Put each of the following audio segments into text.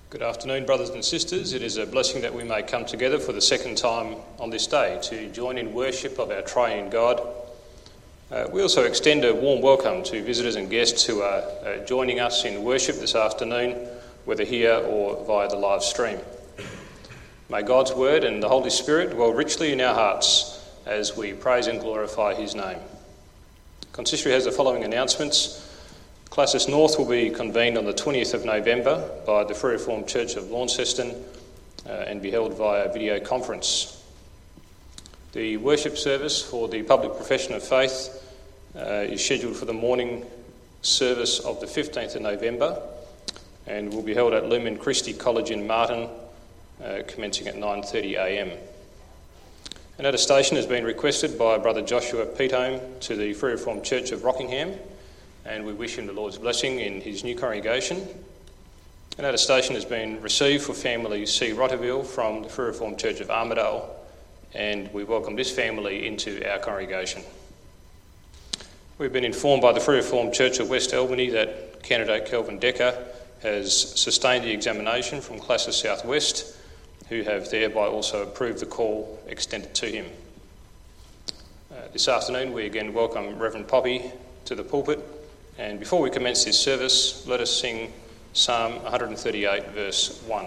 Good afternoon, brothers and sisters. It is a blessing that we may come together for the second time on this day to join in worship of our triune God. We also extend a warm welcome to visitors and guests who are joining us in worship this afternoon, whether here or via the live stream. May God's word and the Holy Spirit dwell richly in our hearts as we praise and glorify his name. Consistory has the following announcements. Classis North will be convened on the 20th of November by the Free Reformed Church of Launceston and be held via video conference. The worship service for the public profession of faith is scheduled for the morning service of the 15th of November and will be held at Lumen Christi College in Martin, commencing at 9:30am. An attestation has been requested by Brother Joshua Petome to the Free Reformed Church of Rockingham, and we wish him the Lord's blessing in his new congregation. An attestation has been received for family C. Rotterville from the Free Reformed Church of Armidale, and we welcome this family into our congregation. We've been informed by the Free Reformed Church of West Albany that candidate Kelvin Decker has sustained the examination from Classis South West, who have thereby also approved the call extended to him. This afternoon we again welcome Reverend Poppy to the pulpit. And before we commence this service, let us sing Psalm 138, verse 1.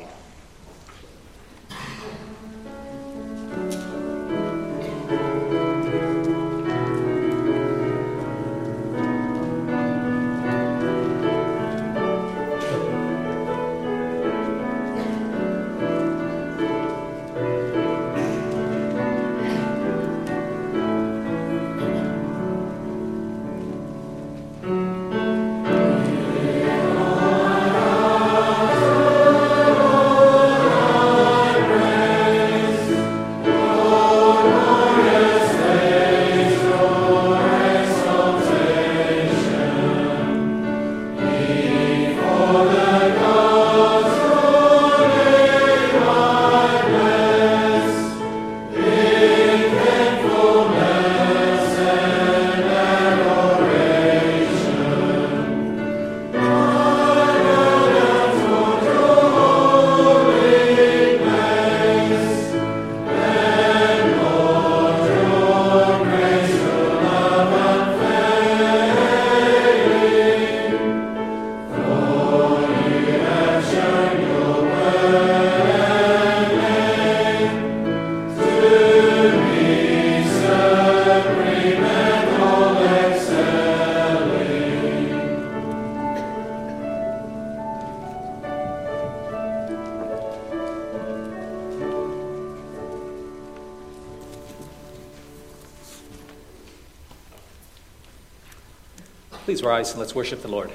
Please rise and let's worship the Lord.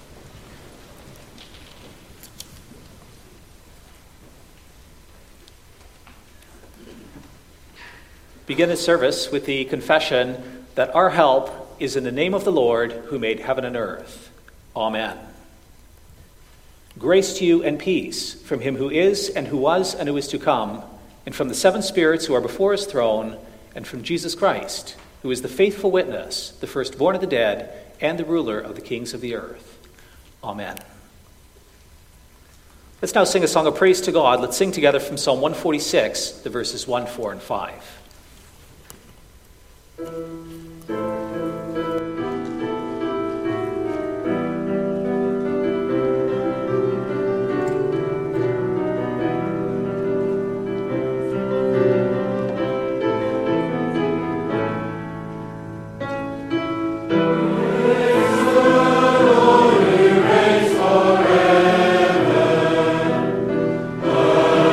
Begin this service with the confession that our help is in the name of the Lord who made heaven and earth. Amen. Grace to you and peace from him who is and who was and who is to come, and from the seven spirits who are before his throne, and from Jesus Christ, who is the faithful witness, the firstborn of the dead, and the ruler of the kings of the earth. Amen. Let's now sing a song of praise to God. Let's sing together from Psalm 146, the verses 1, 4, and 5.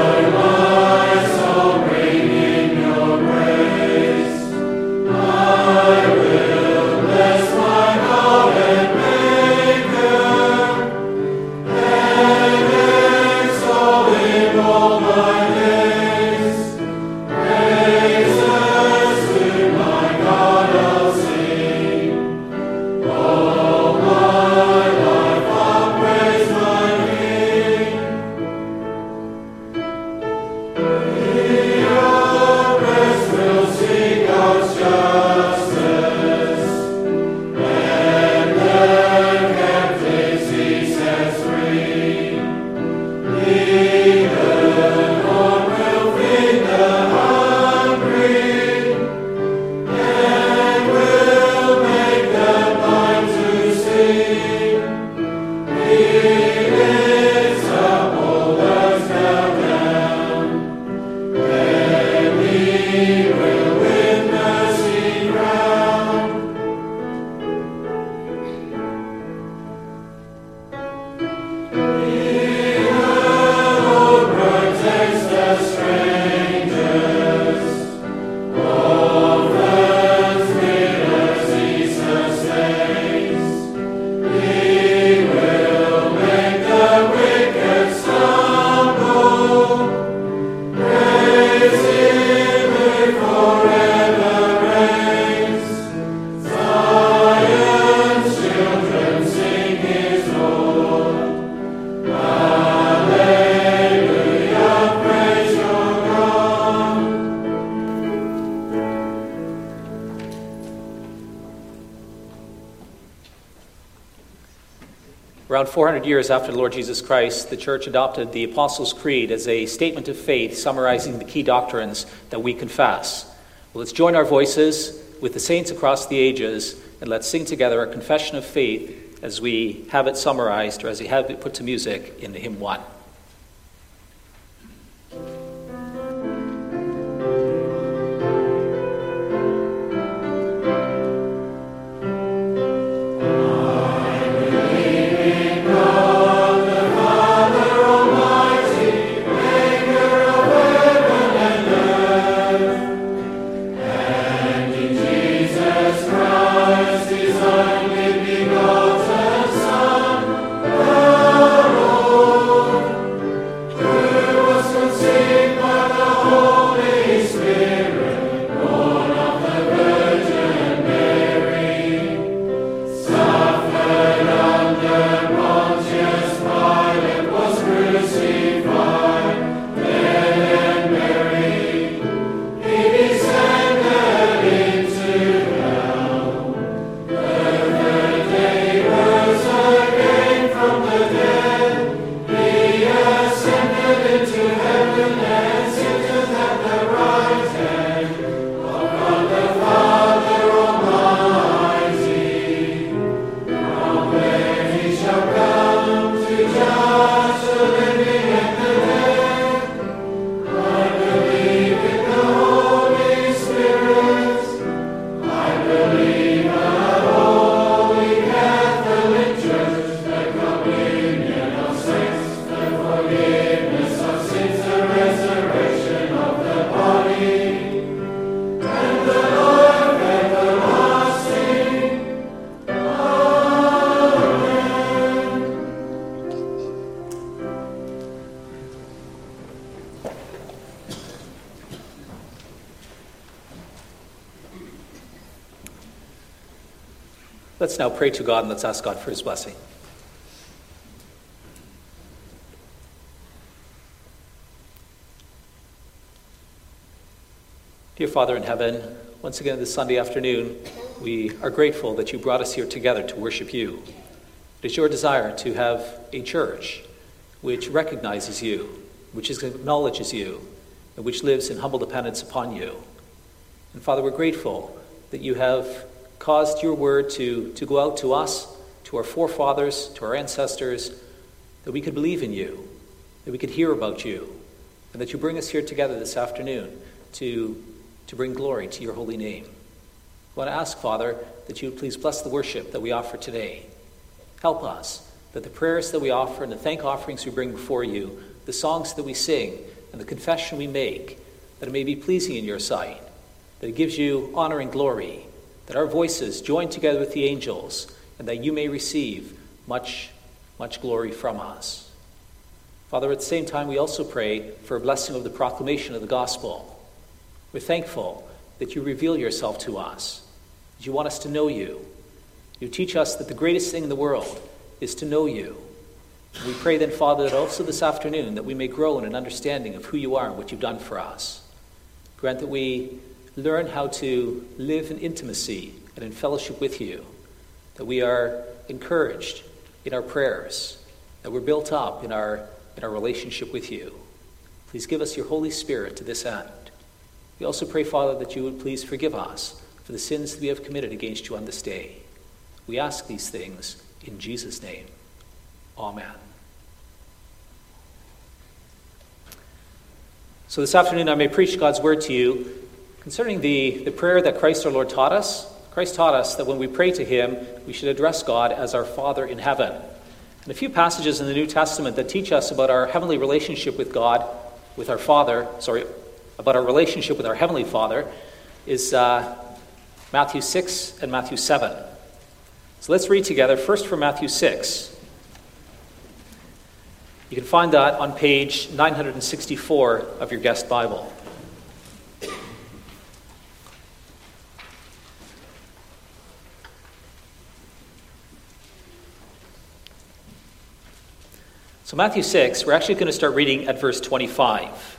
Oh Around 400 years after the Lord Jesus Christ, the Church adopted the Apostles' Creed as a statement of faith summarizing the key doctrines that we confess. Well, let's join our voices with the saints across the ages, and let's sing together a confession of faith as we have it summarized, or as we have it put to music in the hymn 1. Let's now pray to God and let's ask God for his blessing. Dear Father in heaven, once again this Sunday afternoon, we are grateful that you brought us here together to worship you. It is your desire to have a church which recognizes you, which acknowledges you, and which lives in humble dependence upon you. And Father, we're grateful that you have caused your word to go out to us, to our forefathers, to our ancestors, that we could believe in you, that we could hear about you, and that you bring us here together this afternoon to bring glory to your holy name. I want to ask, Father, that you would please bless the worship that we offer today. Help us that the prayers that we offer and the thank offerings we bring before you, the songs that we sing and the confession we make, that it may be pleasing in your sight, that it gives you honor and glory, that our voices join together with the angels, and that you may receive much, much glory from us. Father, at the same time, we also pray for a blessing of the proclamation of the gospel. We're thankful that you reveal yourself to us, that you want us to know you. You teach us that the greatest thing in the world is to know you. And we pray then, Father, that also this afternoon that we may grow in an understanding of who you are and what you've done for us. Grant that we learn how to live in intimacy and in fellowship with you, that we are encouraged in our prayers, that we're built up in our relationship with you. Please give us your Holy Spirit to this end. We also pray, Father, that you would please forgive us for the sins that we have committed against you on this day. We ask these things in Jesus' name. Amen. So this afternoon I may preach God's word to you concerning the prayer that Christ our Lord taught us. Christ taught us that when we pray to him, we should address God as our Father in heaven. And a few passages in the New Testament that teach us about our heavenly relationship with God, with our Father, about our relationship with our Heavenly Father, is Matthew 6 and Matthew 7. So let's read together, first from Matthew 6. You can find that on page 964 of your guest Bible. So Matthew 6, we're actually going to start reading at verse 25.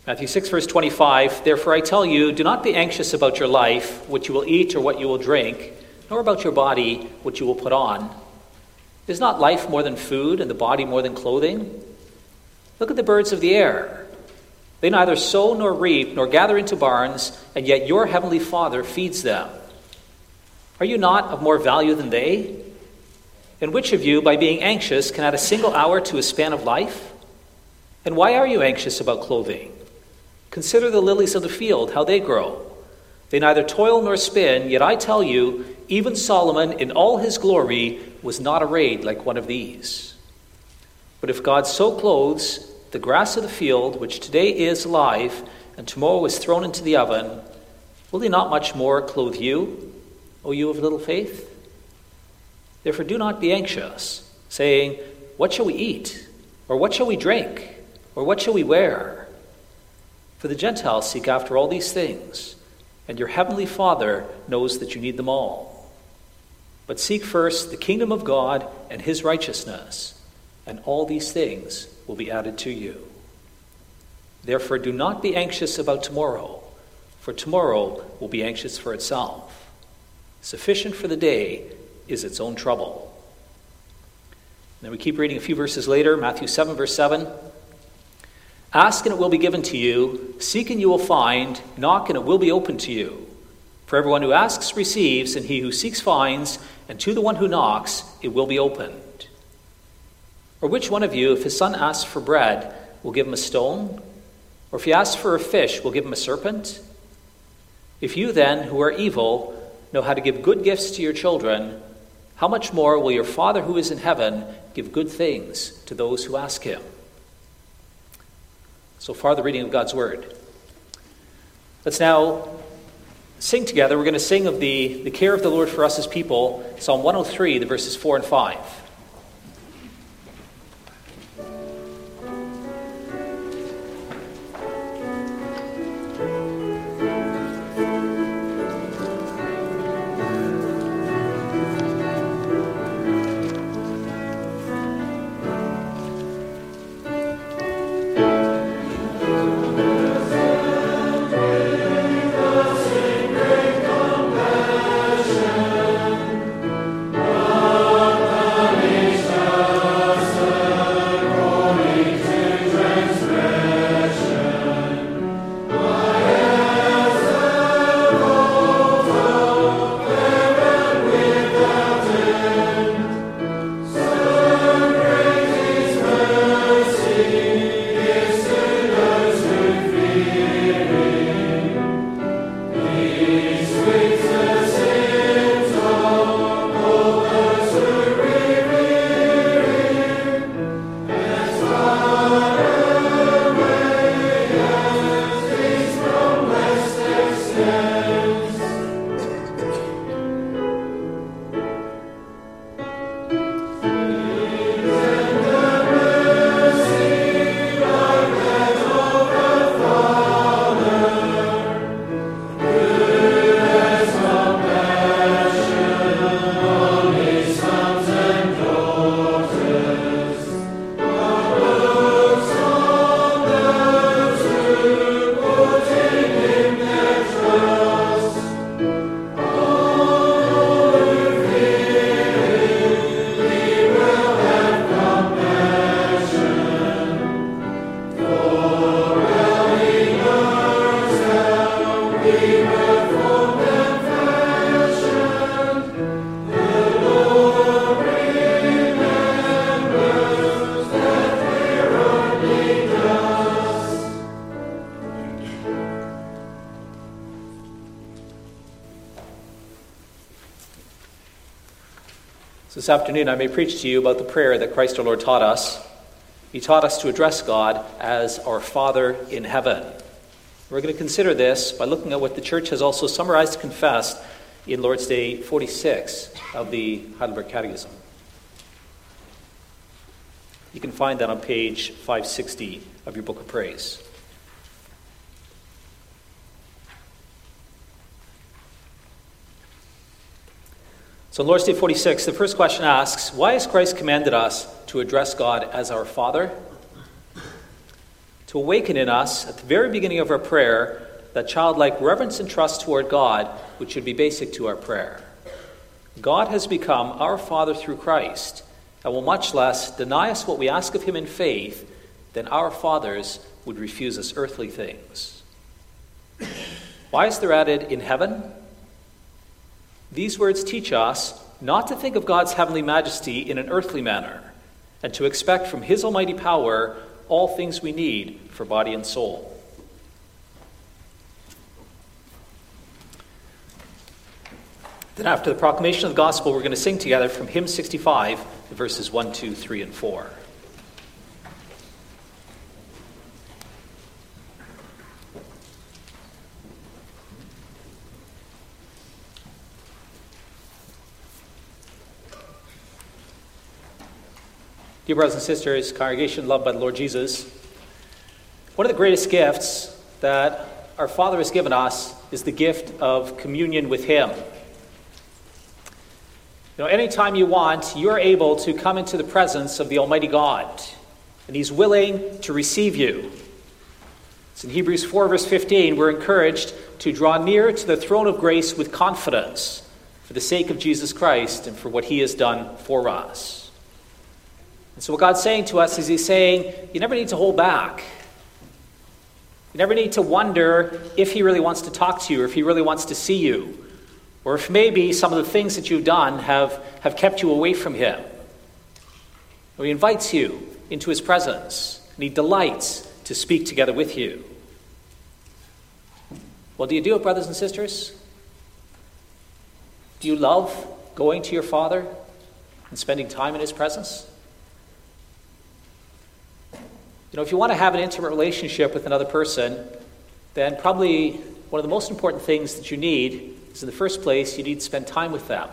Matthew 6, verse 25, "Therefore I tell you, do not be anxious about your life, what you will eat or what you will drink, nor about your body, what you will put on. Is not life more than food, and the body more than clothing? Look at the birds of the air. They neither sow nor reap nor gather into barns, and yet your heavenly Father feeds them. Are you not of more value than they? And which of you, by being anxious, can add a single hour to a span of life? And why are you anxious about clothing? Consider the lilies of the field, how they grow. They neither toil nor spin, yet I tell you, even Solomon in all his glory was not arrayed like one of these. But if God so clothes the grass of the field, which today is alive and tomorrow is thrown into the oven, will he not much more clothe you, O you of little faith? Therefore do not be anxious, saying, what shall we eat? Or what shall we drink? Or what shall we wear? For the Gentiles seek after all these things, and your heavenly Father knows that you need them all. But seek first the kingdom of God and his righteousness, and all these things will be added to you. Therefore do not be anxious about tomorrow, for tomorrow will be anxious for itself. Sufficient for the day is its own trouble. And then we keep reading a few verses later, Matthew 7, verse 7. Ask and it will be given to you. Seek and you will find. Knock and it will be opened to you. For everyone who asks receives, and he who seeks finds, and to the one who knocks it will be opened. Or which one of you, if his son asks for bread, will give him a stone? Or if he asks for a fish, will give him a serpent? If you then, who are evil, know how to give good gifts to your children, how much more will your Father who is in heaven give good things to those who ask him? So far, the reading of God's Word. Let's now sing together. We're going to sing of the care of the Lord for us as people, Psalm 103, the verses 4 and 5. This afternoon I may preach to you about the prayer that Christ our Lord taught us. He taught us to address God as our Father in heaven. We're going to consider this by looking at what the Church has also summarized and confessed in Lord's Day 46 of the Heidelberg Catechism. You can find that on page 560 of your Book of Praise. So in Lord's Day 46, the first question asks, why has Christ commanded us to address God as our Father? to awaken in us, at the very beginning of our prayer, that childlike reverence and trust toward God, which should be basic to our prayer. God has become our Father through Christ, and will much less deny us what we ask of him in faith than our fathers would refuse us earthly things. Why is there added in heaven? These words teach us not to think of God's heavenly majesty in an earthly manner, and to expect from his almighty power all things we need for body and soul. Then after the proclamation of the gospel, we're going to sing together from hymn 65, verses 1, 2, 3, and 4. Dear brothers and sisters, congregation loved by the Lord Jesus, one of the greatest gifts that our Father has given us is the gift of communion with him. Anytime you want, you're able to come into the presence of the Almighty God, and he's willing to receive you. It's in Hebrews 4, verse 15, we're encouraged to draw near to the throne of grace with confidence for the sake of Jesus Christ and for what he has done for us. And so what God's saying to us is he's saying, you never need to hold back. You never need to wonder if he really wants to talk to you or if he really wants to see you, or if maybe some of the things that you've done have kept you away from him. He invites you into his presence, and he delights to speak together with you. Well, do you do it, brothers and sisters? Do you love going to your Father and spending time in his presence? If you want to have an intimate relationship with another person, then probably one of the most important things that you need is, in the first place, you need to spend time with them.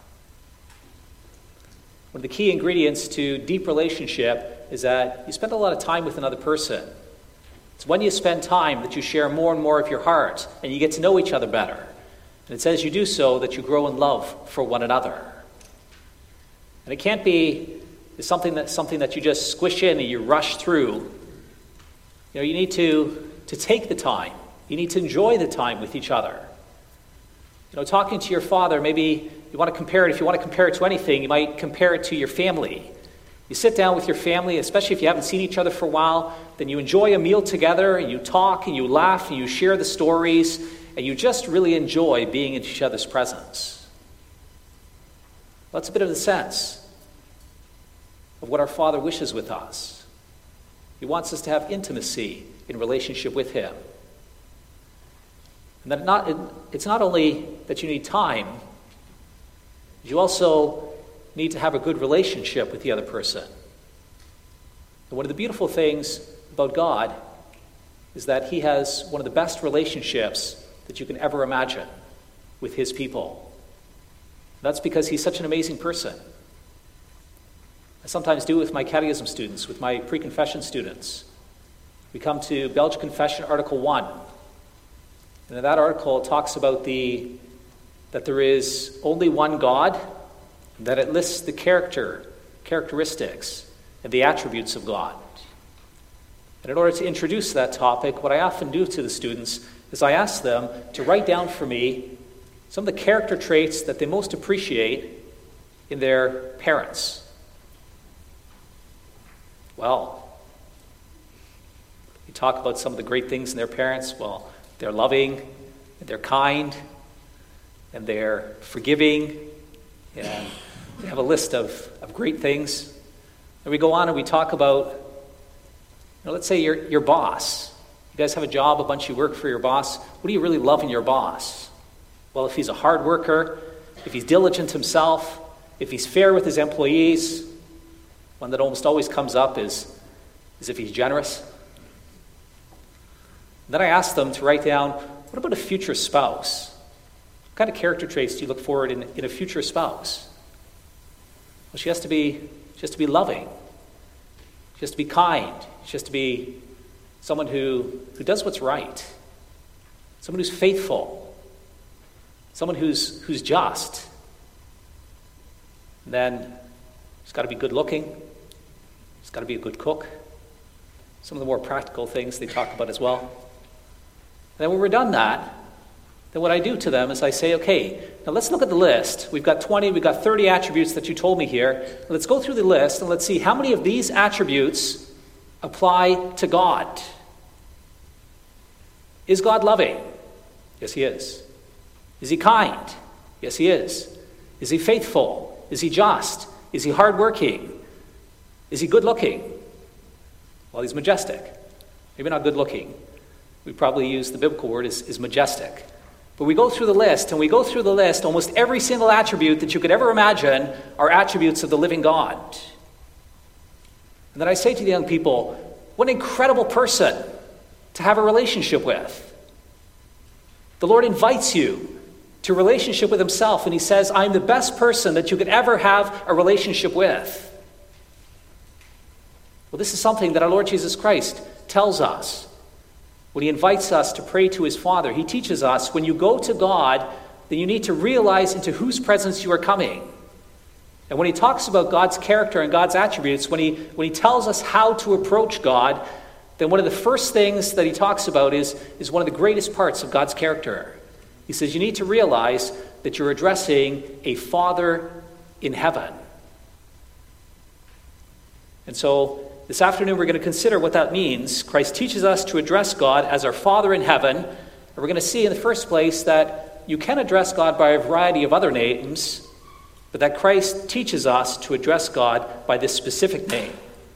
One of the key ingredients to deep relationship is that you spend a lot of time with another person. It's when you spend time that you share more and more of your heart, and you get to know each other better. And it's as you do so that you grow in love for one another. And it can't be something that you just squish in and you rush through. You need to take the time. You need to enjoy the time with each other. Talking to your Father, maybe you want to compare it. If you want to compare it to anything, you might compare it to your family. You sit down with your family, especially if you haven't seen each other for a while, then you enjoy a meal together, and you talk, and you laugh, and you share the stories, and you just really enjoy being in each other's presence. That's a bit of the sense of what our Father wishes with us. He wants us to have intimacy in relationship with him. And that it's not only that you need time, you also need to have a good relationship with the other person. And one of the beautiful things about God is that he has one of the best relationships that you can ever imagine with his people. That's because he's such an amazing person. I sometimes do it with my catechism students, with my pre-confession students. We come to Belgian Confession, Article 1. And in that article, it talks about that there is only one God, and that it lists the characteristics, and the attributes of God. And in order to introduce that topic, what I often do to the students is I ask them to write down for me some of the character traits that they most appreciate in their parents. Well, you talk about some of the great things in their parents. Well, they're loving, and they're kind, and they're forgiving, and they have a list of great things. And we go on and we talk about, let's say your boss. You guys have a job, a bunch of you work for your boss. What do you really love in your boss? Well, if he's a hard worker, if he's diligent himself, if he's fair with his employees, one that almost always comes up is if he's generous. Then I ask them to write down, what about a future spouse? What kind of character traits do you look forward in a future spouse? Well, she has to be loving. She has to be kind. She has to be someone who does what's right. Someone who's faithful. Someone who's just. And then she's got to be good looking. She's got to be a good cook. some of the more practical things they talk about as well. And then when we're done that, then what I do to them is I say, okay, now let's look at the list. We've got 20, we've got 30 attributes that you told me here. Let's go through the list and let's see how many of these attributes apply to God. Is God loving? Yes, he is. Is he kind? Yes, he is. Is he faithful? Is he just? Is he hardworking? Is he good-looking? Well, he's majestic. Maybe not good-looking. We probably use the biblical word is majestic. But we go through the list, and we go through the list, almost every single attribute that you could ever imagine are attributes of the living God. And then I say to the young people, what an incredible person to have a relationship with. The Lord invites you to a relationship with himself, and he says, I'm the best person that you could ever have a relationship with. Well, this is something that our Lord Jesus Christ tells us when he invites us to pray to his Father. He teaches us when you go to God, then you need to realize into whose presence you are coming. And when he talks about God's character and God's attributes, when he tells us how to approach God, then one of the first things that he talks about is one of the greatest parts of God's character. He says you need to realize that you're addressing a Father in heaven. And so this afternoon we're going to consider what that means. Christ teaches us to address God as our Father in heaven. And we're going to see in the first place that you can address God by a variety of other names, but that Christ teaches us to address God by this specific name.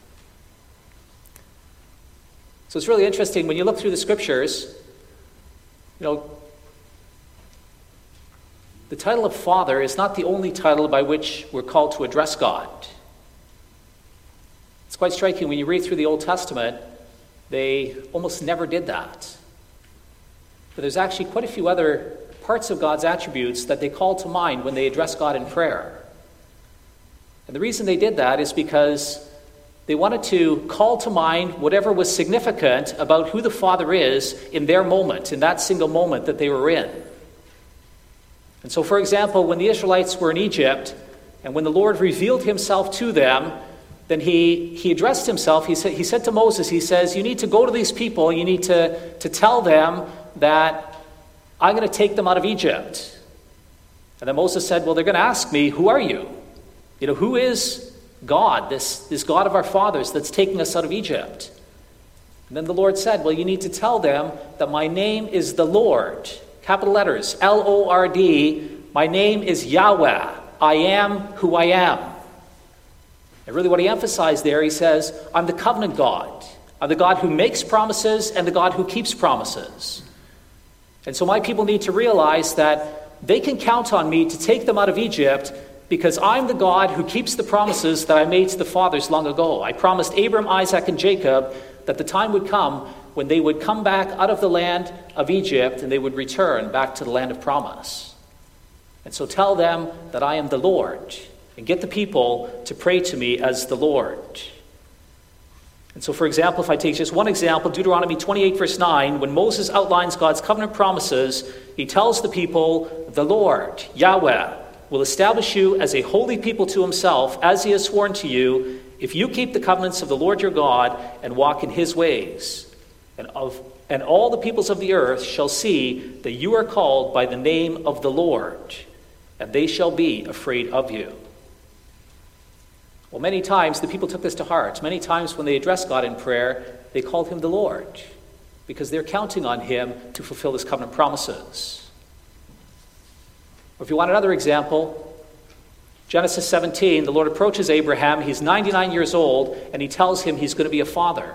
So it's really interesting when you look through the scriptures, the title of Father is not the only title by which we're called to address God. It's quite striking when you read through the Old Testament, they almost never did that. But there's actually quite a few other parts of God's attributes that they call to mind when they address God in prayer. And the reason they did that is because they wanted to call to mind whatever was significant about who the Father is in their moment, in that single moment that they were in. And so, for example, when the Israelites were in Egypt, and when the Lord revealed himself to them, then he addressed himself. He said to Moses, he says, you need to go to these people, you need to tell them that I'm going to take them out of Egypt. And then Moses said, well, they're going to ask me, who are you? Who is God, this God of our fathers that's taking us out of Egypt? And then the Lord said, well, you need to tell them that my name is the Lord. Capital letters, L-O-R-D. My name is Yahweh. I am who I am. And really what he emphasized there, he says, I'm the covenant God. I'm the God who makes promises and the God who keeps promises. And so my people need to realize that they can count on me to take them out of Egypt because I'm the God who keeps the promises that I made to the fathers long ago. I promised Abram, Isaac, and Jacob that the time would come when they would come back out of the land of Egypt and they would return back to the land of promise. And so tell them that I am the Lord, and get the people to pray to me as the Lord. And so, for example, if I take just one example, Deuteronomy 28, verse 9, when Moses outlines God's covenant promises, he tells the people, the Lord, Yahweh, will establish you as a holy people to himself, as he has sworn to you, if you keep the covenants of the Lord your God and walk in his ways. And all the peoples of the earth shall see that you are called by the name of the Lord, and they shall be afraid of you. Well, many times the people took this to heart. Many times when they addressed God in prayer, they called him the Lord, because they're counting on him to fulfill his covenant promises. Or if you want another example, Genesis 17, the Lord approaches Abraham. He's 99 years old, and he tells him he's going to be a father.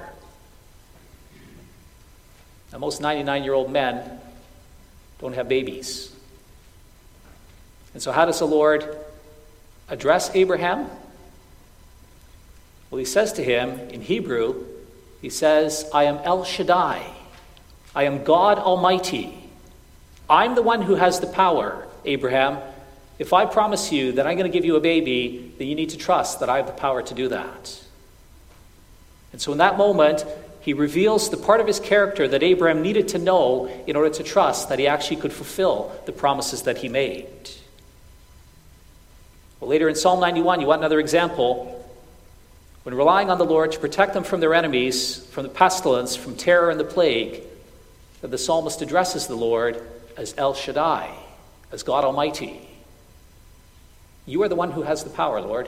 Now, most 99-year-old men don't have babies. And so how does the Lord address Abraham? Well, he says to him in Hebrew, he says, I am El Shaddai. I am God Almighty. I'm the one who has the power, Abraham. If I promise you that I'm going to give you a baby, then you need to trust that I have the power to do that. And so in that moment, he reveals the part of his character that Abraham needed to know in order to trust that he actually could fulfill the promises that he made. Well, later in Psalm 91, you want another example. when relying on the Lord to protect them from their enemies, from the pestilence, from terror and the plague, that the psalmist addresses the Lord as El Shaddai, as God Almighty. You are the one who has the power, Lord.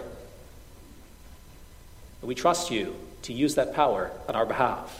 And we trust you to use that power on our behalf.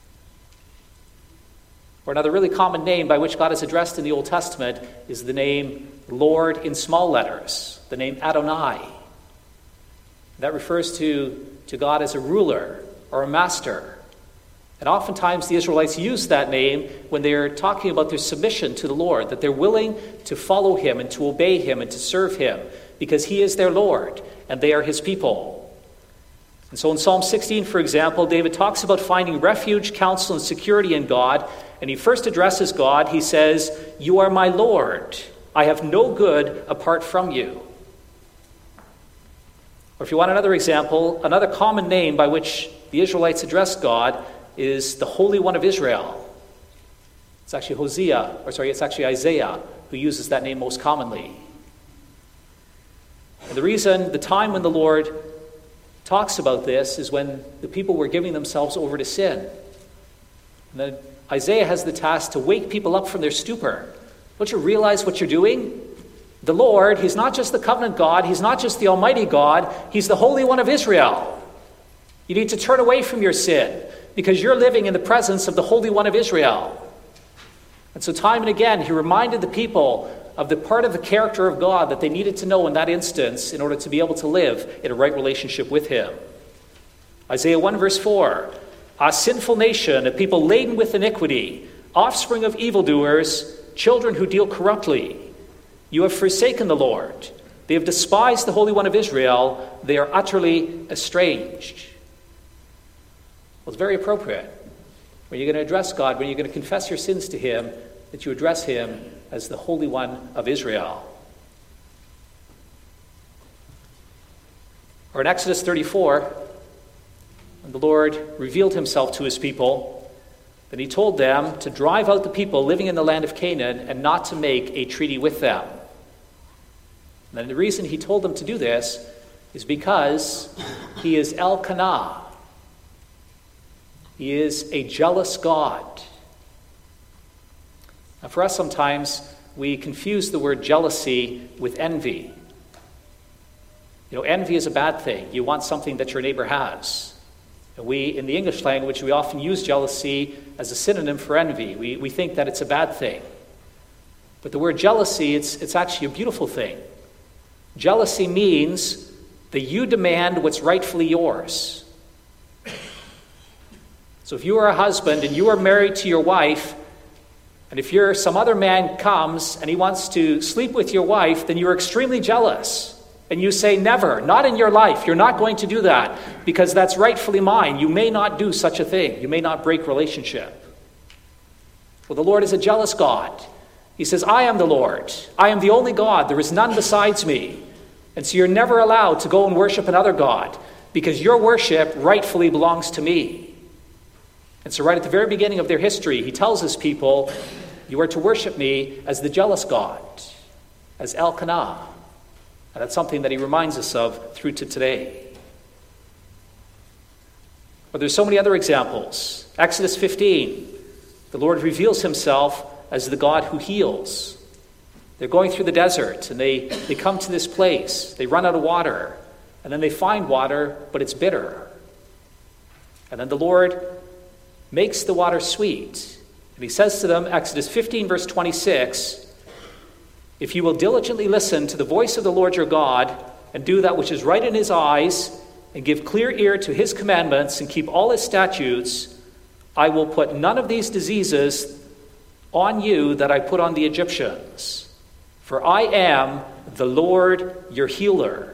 Or another really common name by which God is addressed in the Old Testament is the name Lord in small letters, the name Adonai. That refers to God as a ruler or a master. And oftentimes the Israelites use that name when they're talking about their submission to the Lord, that they're willing to follow him and to obey him and to serve him because he is their Lord and they are his people. And so in Psalm 16, for example, David talks about finding refuge, counsel, and security in God. And he first addresses God. He says, "You are my Lord. I have no good apart from you." Or if you want another example, another common name by which the Israelites address God is the Holy One of Israel. It's actually Isaiah who uses that name most commonly. And the time when the Lord talks about this is when the people were giving themselves over to sin. And then Isaiah has the task to wake people up from their stupor. Don't you realize what you're doing? The Lord, he's not just the covenant God, he's not just the Almighty God, he's the Holy One of Israel. You need to turn away from your sin because you're living in the presence of the Holy One of Israel. And so time and again, he reminded the people of the part of the character of God that they needed to know in that instance in order to be able to live in a right relationship with him. Isaiah 1 verse 4, "A sinful nation, a people laden with iniquity, offspring of evildoers, children who deal corruptly. You have forsaken the Lord. They have despised the Holy One of Israel. They are utterly estranged." Well, it's very appropriate when you're going to address God, when you're going to confess your sins to him, that you address him as the Holy One of Israel. Or in Exodus 34, when the Lord revealed himself to his people, then he told them to drive out the people living in the land of Canaan and not to make a treaty with them. And the reason he told them to do this is because he is Elkanah. He is a jealous God. Now for us sometimes we confuse the word jealousy with envy. You know, envy is a bad thing. You want something that your neighbor has. And we, in the English language, we often use jealousy as a synonym for envy. We think that it's a bad thing. But the word jealousy, it's actually a beautiful thing. Jealousy means that you demand what's rightfully yours. So if you are a husband and you are married to your wife, and if some other man comes and he wants to sleep with your wife, then you're extremely jealous. And you say, "Never, not in your life. You're not going to do that because that's rightfully mine. You may not do such a thing. You may not break relationship." Well, the Lord is a jealous God. He says, "I am the Lord. I am the only God. There is none besides me." And so you're never allowed to go and worship another God because your worship rightfully belongs to me. And so right at the very beginning of their history, he tells his people, you are to worship me as the jealous God, as Elkanah. And that's something that he reminds us of through to today. But there's so many other examples. Exodus 15, the Lord reveals himself as the God who heals. They're going through the desert, and they come to this place. They run out of water, and then they find water, but it's bitter. And then the Lord makes the water sweet. And he says to them, Exodus 15, verse 26, "If you will diligently listen to the voice of the Lord your God, and do that which is right in his eyes, and give clear ear to his commandments, and keep all his statutes, I will put none of these diseases on you that I put on the Egyptians. For I am the Lord your healer."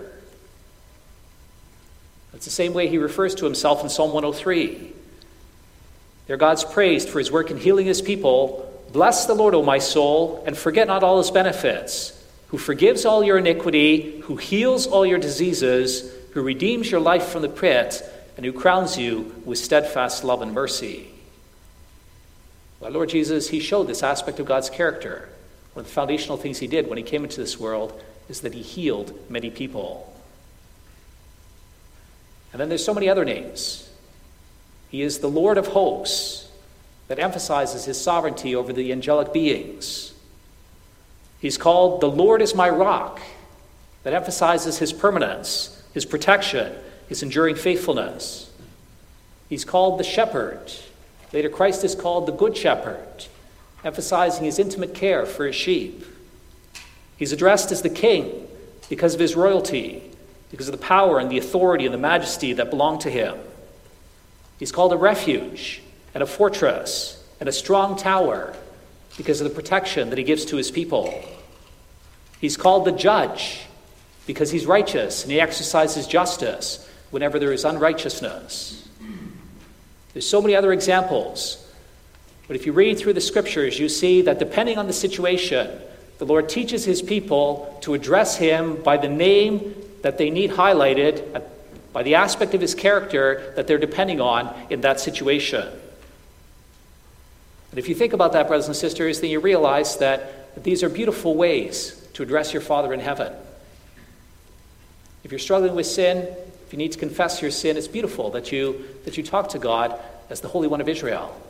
That's the same way he refers to himself in Psalm 103. There God's praised for his work in healing his people. "Bless the Lord, O my soul, and forget not all his benefits, who forgives all your iniquity, who heals all your diseases, who redeems your life from the pit, and who crowns you with steadfast love and mercy." Well, Lord Jesus, he showed this aspect of God's character. One of the foundational things he did when he came into this world is that he healed many people. And then there's so many other names. He is the Lord of hosts, that emphasizes his sovereignty over the angelic beings. He's called the Lord is my rock, that emphasizes his permanence, his protection, his enduring faithfulness. He's called the shepherd. Later, Christ is called the good shepherd, emphasizing his intimate care for his sheep. He's addressed as the king because of his royalty, because of the power and the authority and the majesty that belong to him. He's called a refuge and a fortress and a strong tower because of the protection that he gives to his people. He's called the judge because he's righteous and he exercises justice whenever there is unrighteousness. There's so many other examples, but if you read through the scriptures, you see that depending on the situation, the Lord teaches his people to address him by the name that they need highlighted, by the aspect of his character that they're depending on in that situation. And if you think about that, brothers and sisters, then you realize that these are beautiful ways to address your Father in heaven. If you're struggling with sin, if you need to confess your sin, it's beautiful that you talk to God as the Holy One of Israel.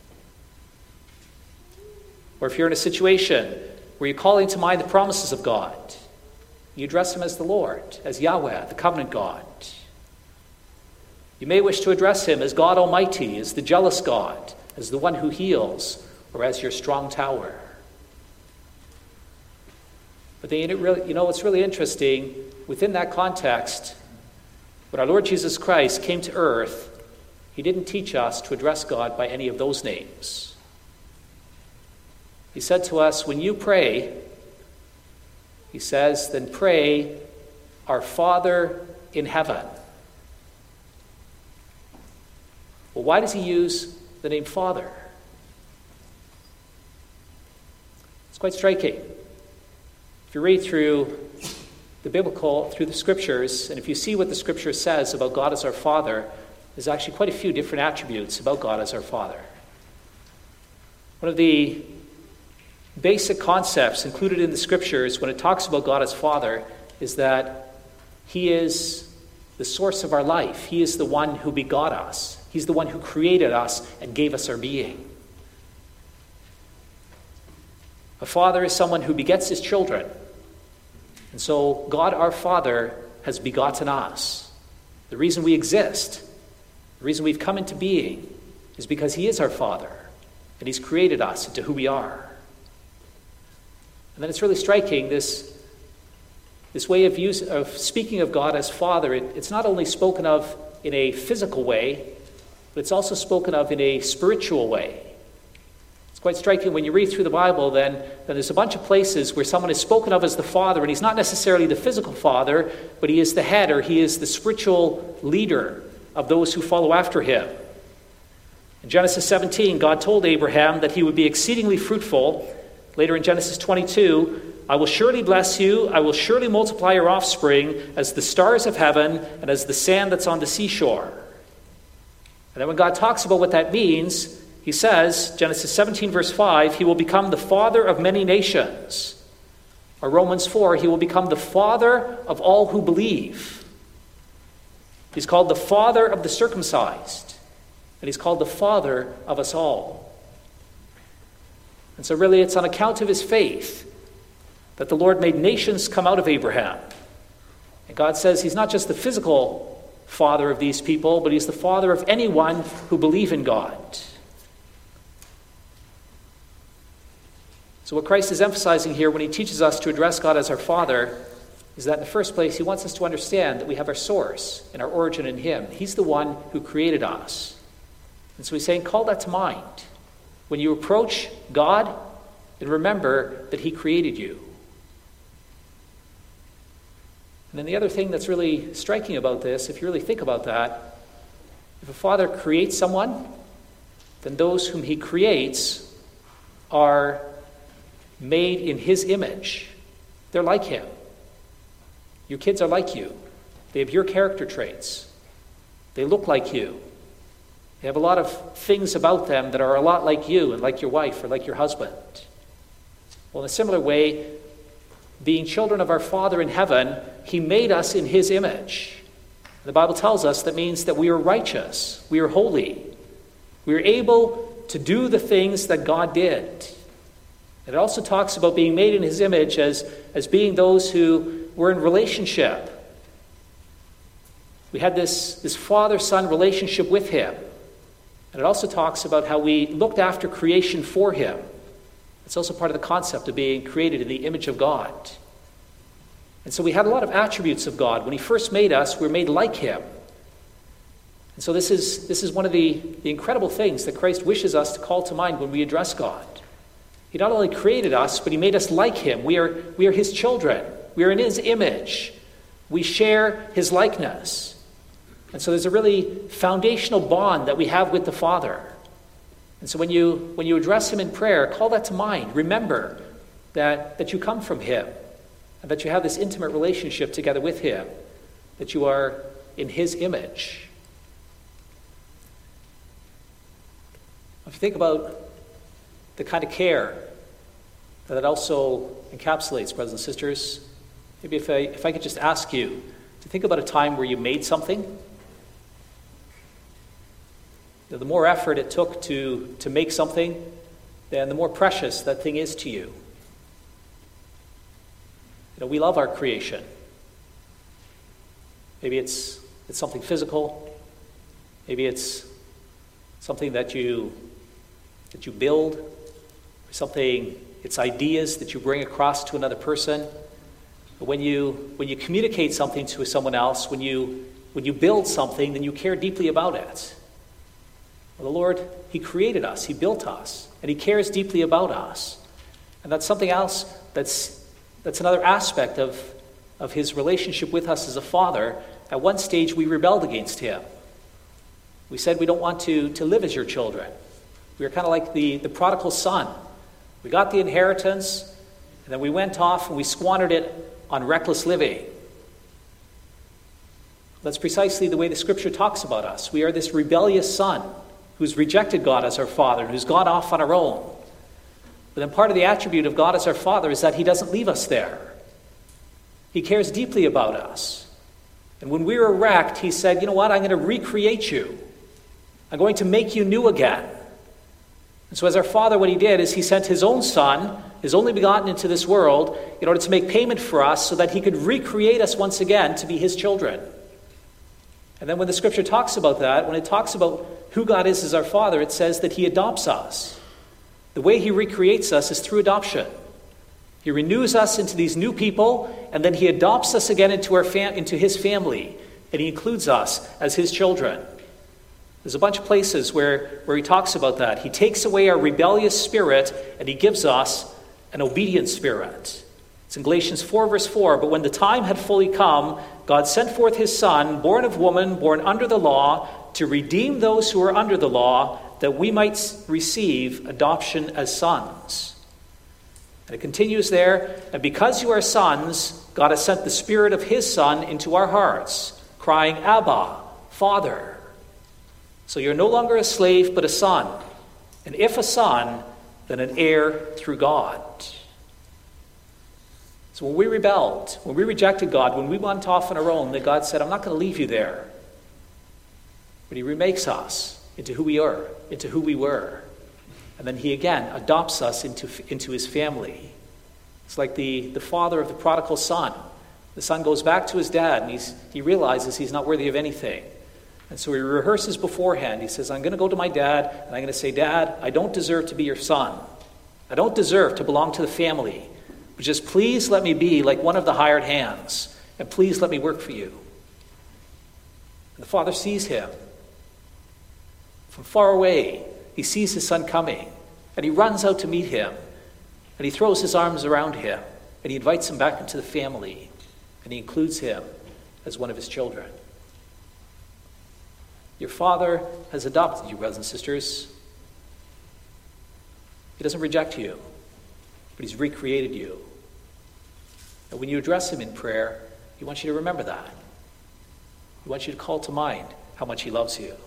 Or if you're in a situation where you're calling to mind the promises of God, you address him as the Lord, as Yahweh, the covenant God. You may wish to address him as God Almighty, as the jealous God, as the one who heals, or as your strong tower. But then what's really interesting, within that context, when our Lord Jesus Christ came to earth, he didn't teach us to address God by any of those names. He said to us, when you pray, he says, then pray, our Father in heaven. Well, why does he use the name Father? It's quite striking. If you read through the scriptures, and if you see what the scripture says about God as our Father, there's actually quite a few different attributes about God as our Father. One of the basic concepts included in the scriptures when it talks about God as Father is that he is the source of our life. He is the one who begot us. He's the one who created us and gave us our being. A father is someone who begets his children. And so God our Father has begotten us. The reason we exist, the reason we've come into being, is because he is our Father, and he's created us into who we are. And then it's really striking, this way of speaking of God as Father. It's not only spoken of in a physical way, but it's also spoken of in a spiritual way. It's quite striking when you read through the Bible, then there's a bunch of places where someone is spoken of as the Father, and he's not necessarily the physical father, but he is the head, or he is the spiritual leader of those who follow after him. In Genesis 17, God told Abraham that he would be exceedingly fruitful. Later in Genesis 22, I will surely bless you, I will surely multiply your offspring as the stars of heaven and as the sand that's on the seashore. And then when God talks about what that means, he says, Genesis 17 verse 5, he will become the father of many nations. Or Romans 4, he will become the father of all who believe. He's called the father of the circumcised. And he's called the father of us all. And so really it's on account of his faith that the Lord made nations come out of Abraham. And God says he's not just the physical father of these people, but he's the father of anyone who believe in God. So what Christ is emphasizing here when he teaches us to address God as our Father is that in the first place he wants us to understand that we have our source and our origin in him. He's the one who created us. And so he's saying, call that to mind. When you approach God, then remember that he created you. And then the other thing that's really striking about this, if you really think about that, if a father creates someone, then those whom he creates are made in his image. They're like him. Your kids are like you. They have your character traits. They look like you. They have a lot of things about them that are a lot like you and like your wife or like your husband. Well, in a similar way, being children of our Father in heaven, he made us in his image. The Bible tells us that means that we are righteous, we are holy, we are able to do the things that God did. It also talks about being made in his image as being those who were in relationship. We had this father-son relationship with him. And it also talks about how we looked after creation for him. It's also part of the concept of being created in the image of God. And so we had a lot of attributes of God. When he first made us, we were made like him. And so this is one of the incredible things that Christ wishes us to call to mind when we address God. He not only created us, but he made us like him. We are his children. We are in his image. We share his likeness. And so there's a really foundational bond that we have with the Father. And so when you address him in prayer, call that to mind. Remember that you come from him and that you have this intimate relationship together with him, that you are in his image. If you think about the kind of care that it also encapsulates, brothers and sisters, maybe if I could just ask you to think about a time where you made something. The more effort it took to make something, then the more precious that thing is to you. We love our creation. Maybe it's something physical. Maybe it's something that you build, or something, it's ideas that you bring across to another person. But when you communicate something to someone else, when you build something, then you care deeply about it. Well, the Lord, he created us, he built us, and he cares deeply about us. And that's something else that's another aspect of his relationship with us as a father. At one stage, we rebelled against him. We said we don't want to live as your children. We were kind of like the prodigal son. We got the inheritance, and then we went off and we squandered it on reckless living. That's precisely the way the Scripture talks about us. We are this rebellious son who's rejected God as our Father, and who's gone off on our own. But then part of the attribute of God as our Father is that he doesn't leave us there. He cares deeply about us. And when we were wrecked, he said, you know what, I'm going to recreate you. I'm going to make you new again. And so as our Father, what he did is he sent his own Son, his only begotten, into this world in order to make payment for us so that he could recreate us once again to be his children. And then when the Scripture talks about that, when it talks about who God is as our Father, it says that he adopts us. The way he recreates us is through adoption. He renews us into these new people, and then he adopts us again into his family, and he includes us as his children. There's a bunch of places where he talks about that. He takes away our rebellious spirit, and he gives us an obedient spirit. It's in Galatians 4, verse 4, but when the time had fully come, God sent forth his Son, born of woman, born under the law, to redeem those who are under the law, that we might receive adoption as sons. And it continues there, and because you are sons, God has sent the Spirit of his Son into our hearts, crying, Abba, Father. So you're no longer a slave, but a son. And if a son, then an heir through God. So when we rebelled, when we rejected God, when we went off on our own, then God said, I'm not going to leave you there. But he remakes us into who we are, into who we were. And then he again adopts us into his family. It's like the father of the prodigal son. The son goes back to his dad, and he realizes he's not worthy of anything. And so he rehearses beforehand. He says, I'm going to go to my dad, and I'm going to say, Dad, I don't deserve to be your son. I don't deserve to belong to the family. But just please let me be like one of the hired hands, and please let me work for you. And the father sees him. From far away, he sees his son coming, and he runs out to meet him, and he throws his arms around him, and he invites him back into the family, and he includes him as one of his children. Your Father has adopted you, brothers and sisters. He doesn't reject you, but he's recreated you. And when you address him in prayer, he wants you to remember that. He wants you to call to mind how much he loves you.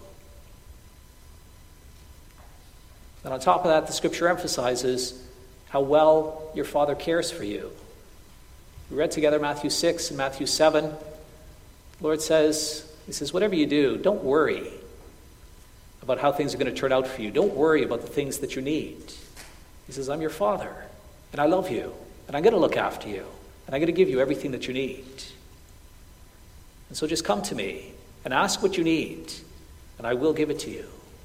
And on top of that, the Scripture emphasizes how well your Father cares for you. We read together Matthew 6 and Matthew 7. The Lord says He says, whatever you do, don't worry about how things are going to turn out for you. Don't worry about the things that you need. He says, I'm your Father, and I love you, and I'm going to look after you, and I'm going to give you everything that you need. And so just come to me and ask what you need, and I will give it to you.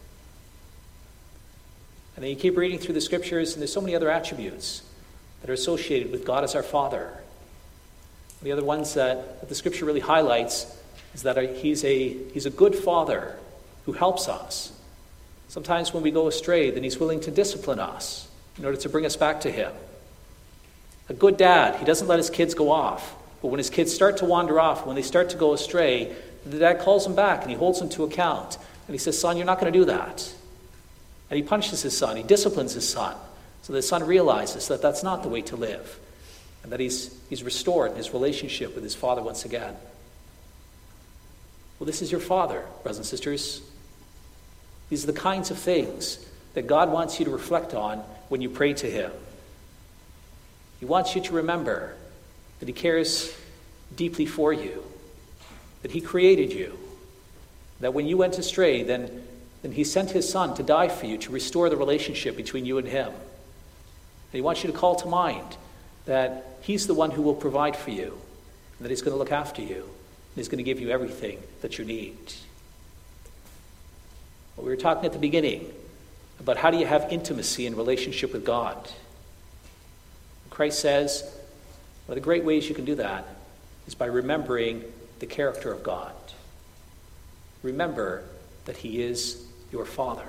And then you keep reading through the scriptures, and there's so many other attributes that are associated with God as our Father. The other ones that the scripture really highlights is that he's a good Father who helps us. Sometimes when we go astray, then he's willing to discipline us in order to bring us back to him. A good dad, he doesn't let his kids go off. But when his kids start to wander off, when they start to go astray, the dad calls them back and he holds them to account. And he says, son, you're not going to do that. And he punishes his son. He disciplines his son. So the son realizes that that's not the way to live. And that he's restored in his relationship with his father once again. Well, this is your Father, brothers and sisters. These are the kinds of things that God wants you to reflect on when you pray to him. He wants you to remember that he cares deeply for you, that he created you, that when you went astray, then he sent his son to die for you, to restore the relationship between you and him. And he wants you to call to mind that he's the one who will provide for you, and that he's going to look after you, and he's going to give you everything that you need. Well, we were talking at the beginning about how do you have intimacy in relationship with God. Christ says one of the great ways you can do that is by remembering the character of God. Remember that he is your Father.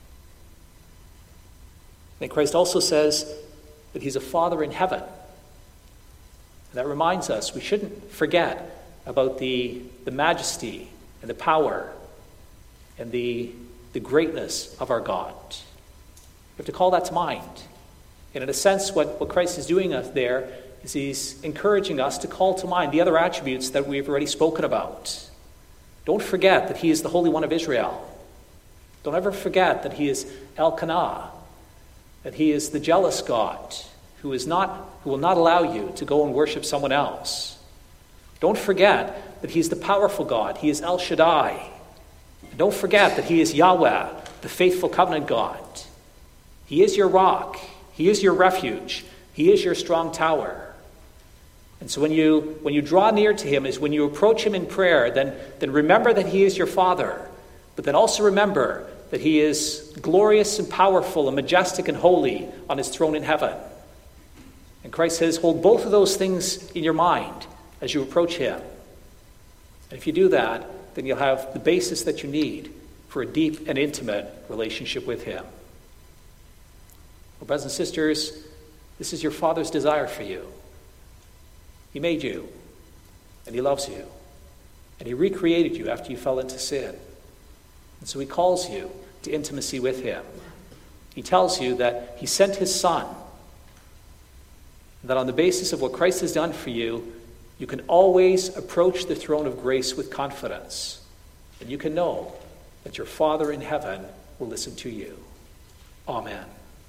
And Christ also says that he's a Father in heaven. And that reminds us we shouldn't forget about the majesty and the power and the greatness of our God. We have to call that to mind. And in a sense, what Christ is doing there is he's encouraging us to call to mind the other attributes that we've already spoken about. Don't forget that he is the Holy One of Israel. Don't ever forget that he is Elkanah, that he is the jealous God who will not allow you to go and worship someone else. Don't forget that he's the powerful God. He is El Shaddai. And don't forget that he is Yahweh, the faithful covenant God. He is your rock. He is your refuge. He is your strong tower. And so when you draw near to him, is when you approach him in prayer, then remember that he is your Father. But then also remember that he is glorious and powerful and majestic and holy on his throne in heaven. And Christ says, hold both of those things in your mind as you approach him. And if you do that, then you'll have the basis that you need for a deep and intimate relationship with him. Well, brothers and sisters, this is your Father's desire for you. He made you, and he loves you, and he recreated you after you fell into sin. And so he calls you to intimacy with him. He tells you that he sent his Son, and that on the basis of what Christ has done for you, you can always approach the throne of grace with confidence, and you can know that your Father in heaven will listen to you. Amen.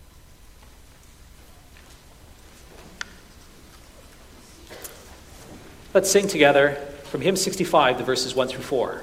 Let's sing together from hymn 65, the verses 1 through 4.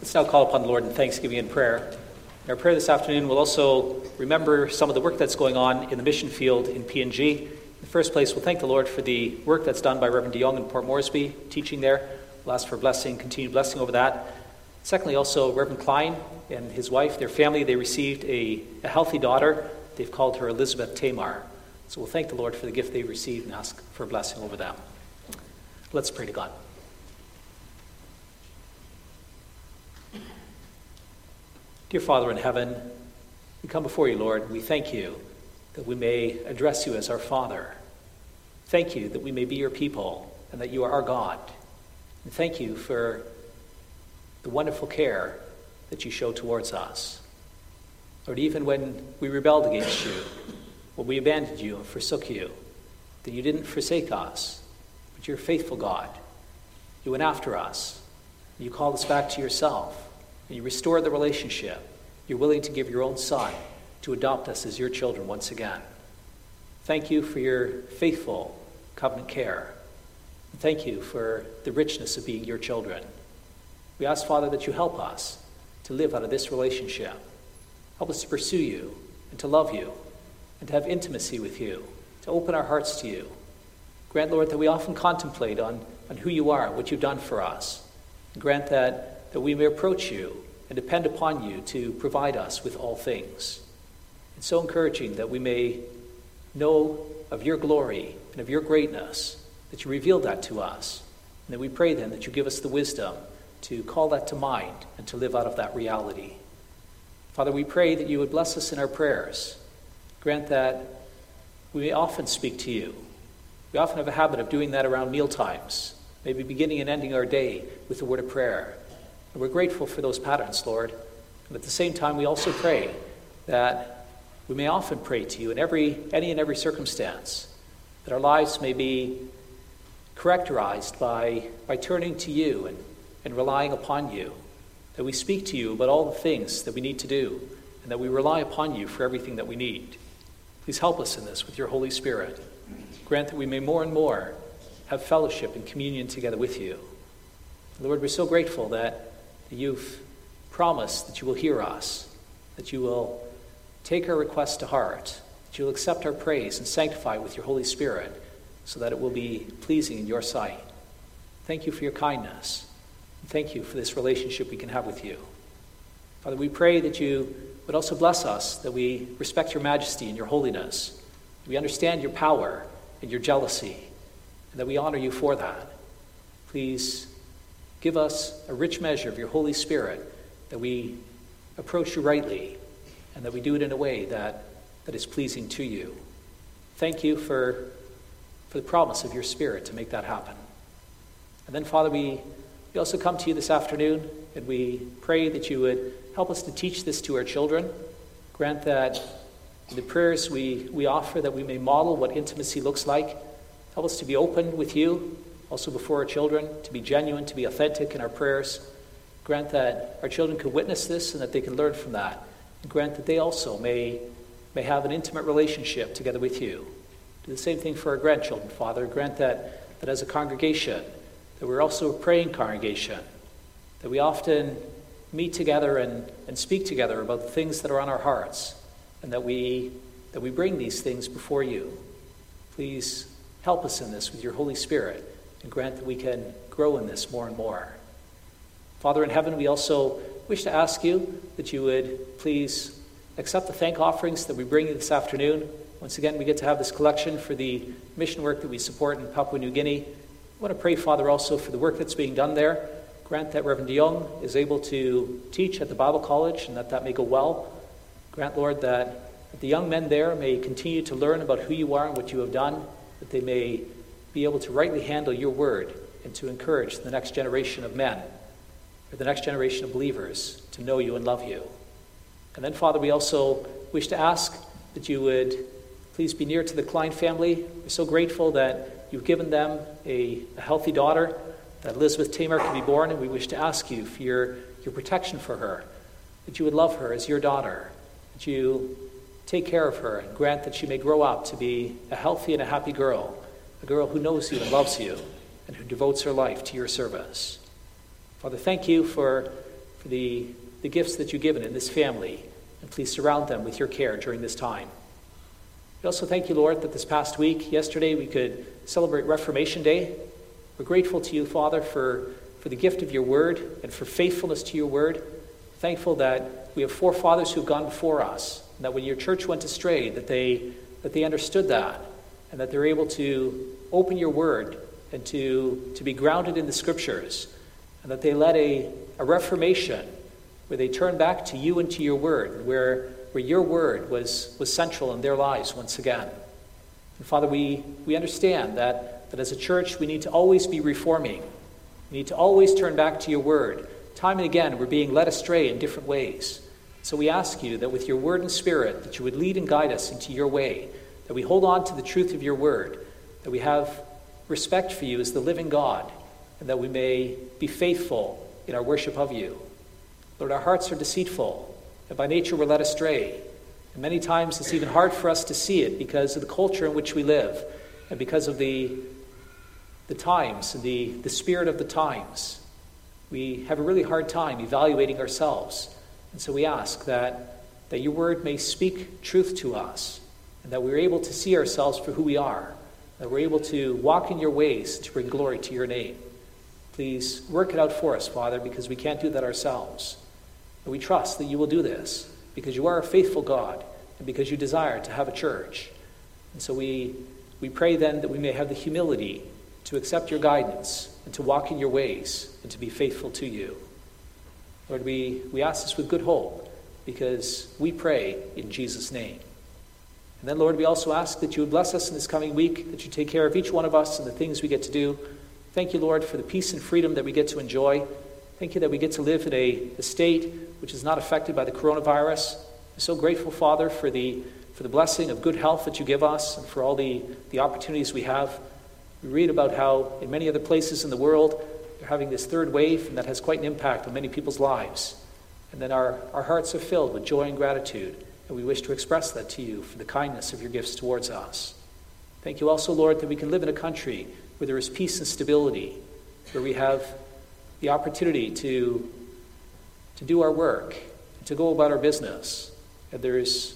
Let's now call upon the Lord in thanksgiving and prayer. In our prayer this afternoon, we'll also remember some of the work that's going on in the mission field in PNG. In the first place, we'll thank the Lord for the work that's done by Reverend DeYoung in Port Moresby, teaching there. We'll ask for blessing, continued blessing over that. Secondly, also Reverend Klein and his wife, their family, they received a healthy daughter. They've called her Elizabeth Tamar. So we'll thank the Lord for the gift they received and ask for a blessing over them. Let's pray to God. Dear Father in heaven, we come before you, Lord. We thank you that we may address you as our Father. Thank you that we may be your people and that you are our God. And thank you for the wonderful care that you show towards us. Lord, even when we rebelled against you, when we abandoned you and forsook you, that you didn't forsake us, but you're a faithful God. You went after us. You called us back to yourself. And you restored the relationship. You're willing to give your own Son to adopt us as your children once again. Thank you for your faithful covenant care. And thank you for the richness of being your children. We ask, Father, that you help us to live out of this relationship. Help us to pursue you and to love you and to have intimacy with you, to open our hearts to you. Grant, Lord, that we often contemplate on who you are, what you've done for us. And grant that we may approach you and depend upon you to provide us with all things. It's so encouraging that we may know of your glory and of your greatness, that you reveal that to us, and that we pray then that you give us the wisdom to call that to mind and to live out of that reality. Father, we pray that you would bless us in our prayers. Grant that we may often speak to you. We often have a habit of doing that around meal times, maybe beginning and ending our day with a word of prayer. And we're grateful for those patterns, Lord. And at the same time, we also pray that we may often pray to you in any and every circumstance, that our lives may be characterized by turning to you and relying upon you, that we speak to you about all the things that we need to do, and that we rely upon you for everything that we need. Please help us in this with your Holy Spirit. Grant that we may more and more have fellowship and communion together with you. Lord, we're so grateful that you've promised that you will hear us, that you will take our requests to heart, that you'll accept our praise and sanctify it with your Holy Spirit so that it will be pleasing in your sight. Thank you for your kindness. And thank you for this relationship we can have with you. Father, we pray that you would also bless us, that we respect your majesty and your holiness. We understand your power and your jealousy, and that we honor you for that. Please give us a rich measure of your Holy Spirit, that we approach you rightly, and that we do it in a way that is pleasing to you. Thank you for the promise of your Spirit to make that happen. And then, Father, we also come to you this afternoon, and we pray that you would help us to teach this to our children. Grant that in the prayers we offer, that we may model what intimacy looks like. Help us to be open with you, also before our children, to be genuine, to be authentic in our prayers. Grant that our children can witness this and that they can learn from that. And grant that they also may have an intimate relationship together with you. Do the same thing for our grandchildren, Father. Grant that as a congregation, that we're also a praying congregation, that we often meet together and speak together about the things that are on our hearts, and that we bring these things before you. Please help us in this with your Holy Spirit, and grant that we can grow in this more and more. Father in heaven, we also wish to ask you that you would please accept the thank offerings that we bring you this afternoon. Once again, we get to have this collection for the mission work that we support in Papua New Guinea. I want to pray, Father, also for the work that's being done there. Grant that Reverend DeYoung is able to teach at the Bible College and that may go well. Grant, Lord, that the young men there may continue to learn about who you are and what you have done, that they may be able to rightly handle your word and to encourage the next generation of men, or the next generation of believers, to know you and love you. And then, Father, we also wish to ask that you would please be near to the Klein family. We're so grateful that you've given them a healthy daughter, that Elizabeth Tamar can be born, and we wish to ask you for your protection for her, that you would love her as your daughter, that you take care of her and grant that she may grow up to be a healthy and a happy girl, a girl who knows you and loves you and who devotes her life to your service. Father, thank you for for the gifts that you've given in this family, and please surround them with your care during this time. We also thank you, Lord, that this past week, yesterday, we could celebrate Reformation Day. We're grateful to you, Father, for the gift of your word and for faithfulness to your word. Thankful that we have forefathers who have gone before us, and that when your church went astray, that they understood that, and that they're able to open your word and to be grounded in the scriptures, and that they led a reformation where they turned back to you and to your word, where your word was central in their lives once again. And Father, we understand that as a church we need to always be reforming. We need to always turn back to your word. Time and again we're being led astray in different ways. So we ask you that with your word and spirit, that you would lead and guide us into your way, that we hold on to the truth of your word, that we have respect for you as the living God, and that we may be faithful in our worship of you. Lord, our hearts are deceitful, and by nature we're led astray. And many times it's even hard for us to see it because of the culture in which we live, and because of the times and the spirit of the times. We have a really hard time evaluating ourselves. And so we ask that your word may speak truth to us, and that we're able to see ourselves for who we are, that we're able to walk in your ways to bring glory to your name. Please work it out for us, Father, because we can't do that ourselves. And we trust that you will do this because you are a faithful God and because you desire to have a church. And so we pray then that we may have the humility to accept your guidance and to walk in your ways and to be faithful to you. Lord, we ask this with good hope because we pray in Jesus' name. And then, Lord, we also ask that you would bless us in this coming week, that you take care of each one of us and the things we get to do. Thank you, Lord, for the peace and freedom that we get to enjoy. Thank you that we get to live in a state which is not affected by the coronavirus. I'm so grateful, Father, for the blessing of good health that you give us and for all the opportunities we have. We read about how in many other places in the world they're having this third wave, and that has quite an impact on many people's lives. And then our hearts are filled with joy and gratitude, and we wish to express that to you for the kindness of your gifts towards us. Thank you also, Lord, that we can live in a country where there is peace and stability, where we have the opportunity to do our work, to go about our business, and there's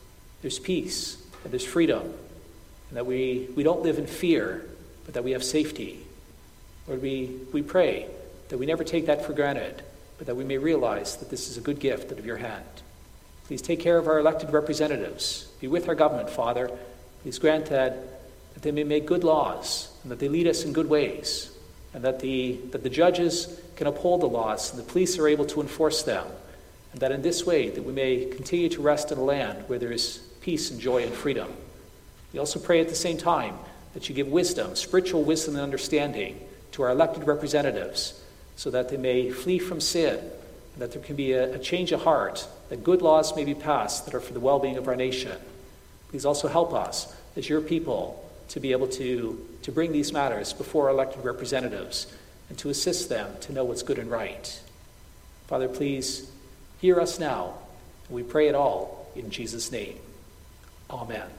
peace, and there's freedom, and that we don't live in fear, but that we have safety. Lord, we pray that we never take that for granted, but that we may realize that this is a good gift out of your hand. Please take care of our elected representatives. Be with our government, Father. Please grant that they may make good laws and that they lead us in good ways, and that the judges can uphold the laws and the police are able to enforce them, and that in this way that we may continue to rest in a land where there is peace and joy and freedom. We also pray at the same time that you give wisdom, spiritual wisdom and understanding to our elected representatives, so that they may flee from sin, and that there can be a change of heart, that good laws may be passed that are for the well-being of our nation. Please also help us as your people to be able to bring these matters before our elected representatives and to assist them to know what's good and right. Father, please hear us now, and we pray it all in Jesus' name. Amen.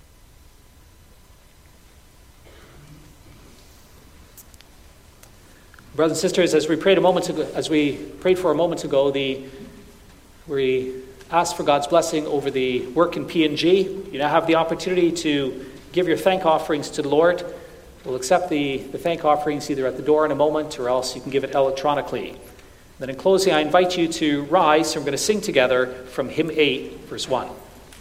Brothers and sisters, as we prayed for a moment ago, we asked for God's blessing over the work in PNG. You now have the opportunity to give your thank offerings to the Lord. We'll accept the thank offerings either at the door in a moment, or else you can give it electronically. Then in closing, I invite you to rise, and we're going to sing together from Hymn 8, verse 1.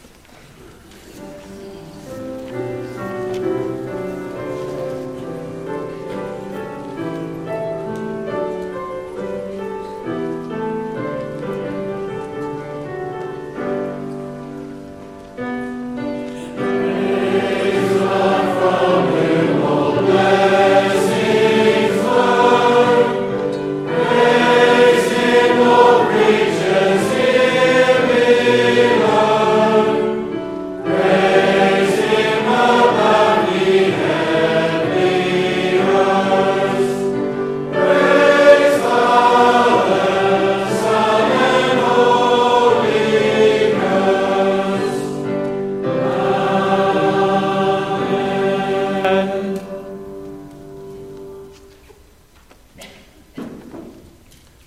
Praise. Praise him, O creatures, hear me, Lord.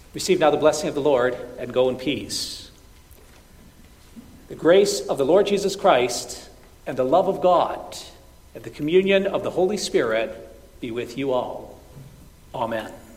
Receive now the blessing of the Lord, and go in peace. The grace of the Lord Jesus Christ, and the love of God, and the communion of the Holy Spirit be with you all. Amen.